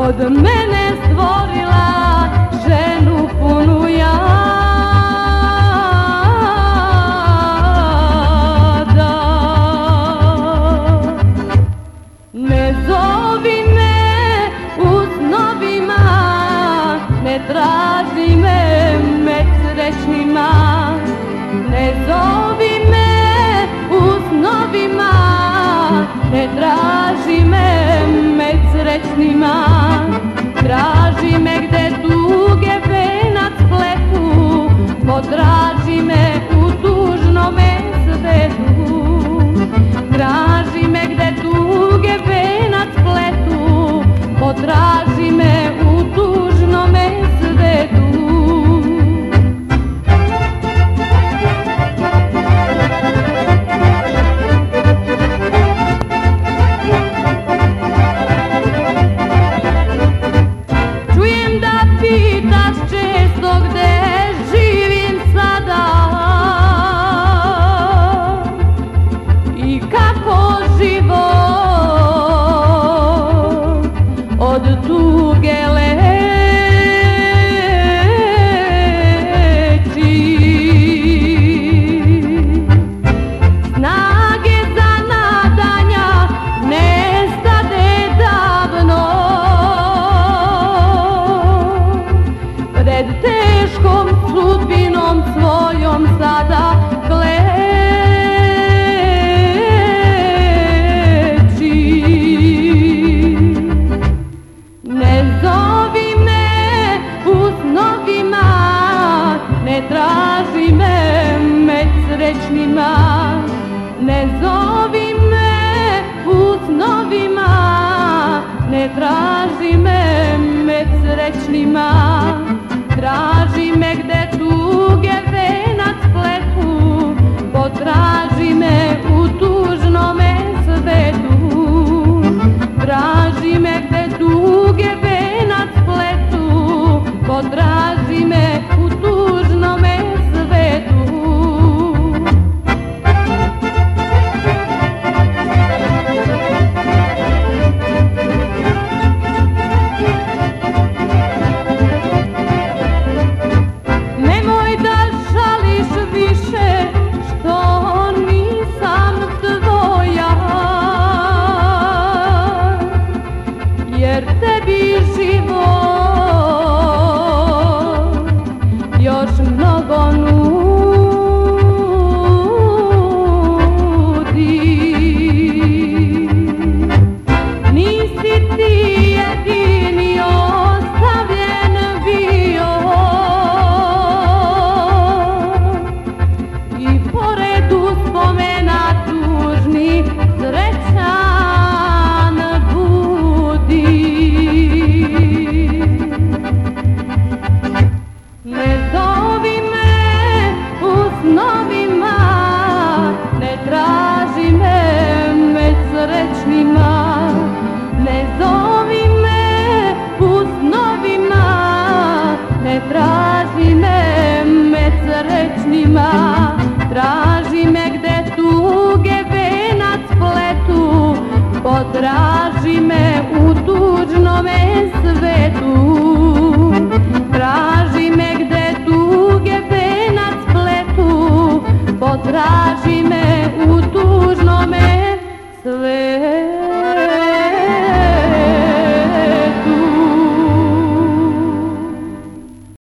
od mene stvorila ženu punu jada. Ne zovi me u snovima, ne traži me med srećnima. Ne zovi me u snovima, ne traži me med srećnima. Traži me gde tuge venac pletu, potraži me u tužnome svetu. Traži me gde tuge venac pletu, potraži me u tužnome svetu. Čujem da pitaš često gde živim sada i kako život od tuge leči. Snage za nadanja nestade davno, pred teškom sudbinom svojom sada kleči. Ne zovi me u snovima, ne traži me med srećnima. Ne zovi me u snovima, ne traži me med srećnima.